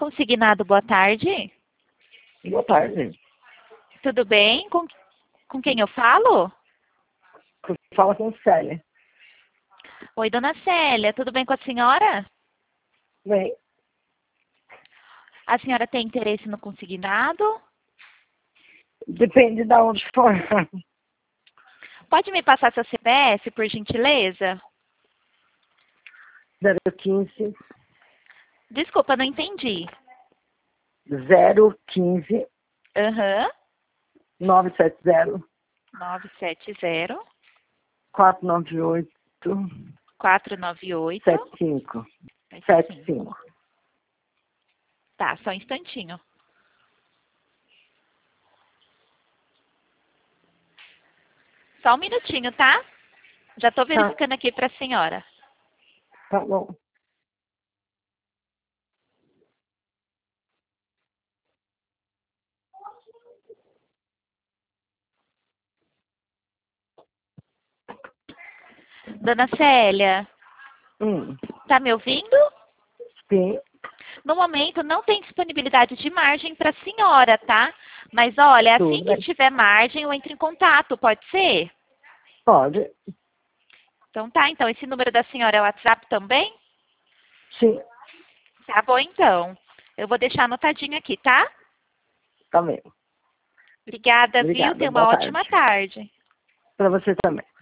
Consignado, boa tarde. Boa tarde. Tudo bem? Com quem eu falo? Fala com Célia. Oi, dona Célia, tudo bem com a senhora? Bem, A senhora tem interesse no consignado? depende de onde for. Pode me passar seu CPF, por gentileza? 015 Desculpa, não entendi. 015 Aham. 970 970 498 498 75 75. Tá, só um instantinho. Só um minutinho, tá? Já estou verificando aqui para a senhora. Tá bom. Dona Célia, tá me ouvindo? Sim, No momento não tem disponibilidade de margem para a senhora, tá? Mas olha, assim tudo que bem. tiver margem, eu entro em contato, pode ser? Pode. Então tá, então esse número da senhora é o WhatsApp também? Sim, Tá bom então. Eu vou deixar anotadinho aqui, tá? tá bem. Obrigada, viu? Obrigada. Tenha uma Boa ótima tarde. tarde. Para você também.